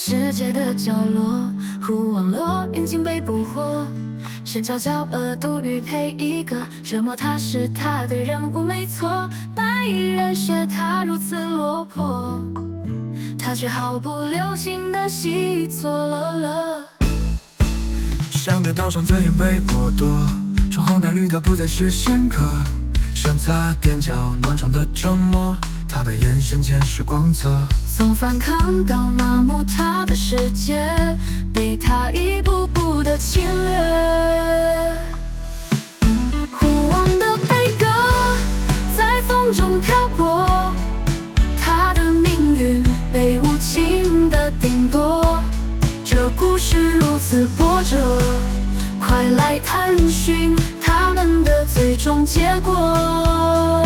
世界的角落，互网络眼睛被捕获，是佼佼恶毒与配一个，折磨他是他的人物没错，白衣人学他如此落魄，他却毫不留情地细错了。 想得到上尊严被剥夺，闯红蓝绿的不再是仙客，身擦踮脚暖床的折磨，他的眼神间是光泽。 从反抗到麻木，他的世界被他一步步的侵略。互网的悲歌在风中漂泊，他的命运被无情的定夺。这故事如此波折，快来探寻他们的最终结果。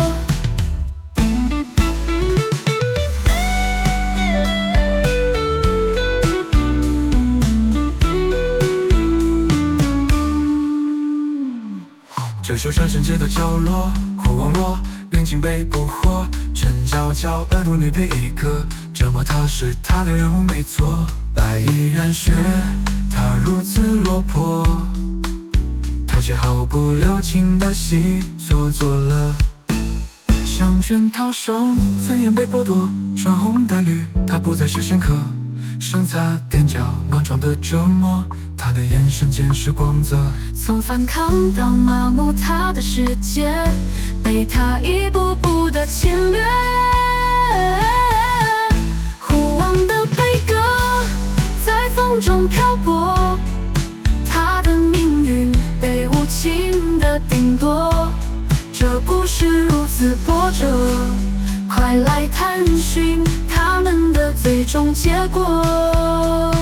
这受伤世界的角落，互网络眼睛被捕获，真佼佼恶毒女配一个，折磨他是他的人物没错，白衣人学他如此落魄，他却毫不留情的细做了。项圈套手，尊严被剥夺，穿红戴绿，他不再是仙客，身擦踮脚暖床的折磨，他的眼神间是光泽。 从反抗到麻木，他的世界被他一步步的侵略。互网的悲歌在风中漂泊，他的命运被无情的定夺。这故事如此波折，快来探寻他们的最终结果。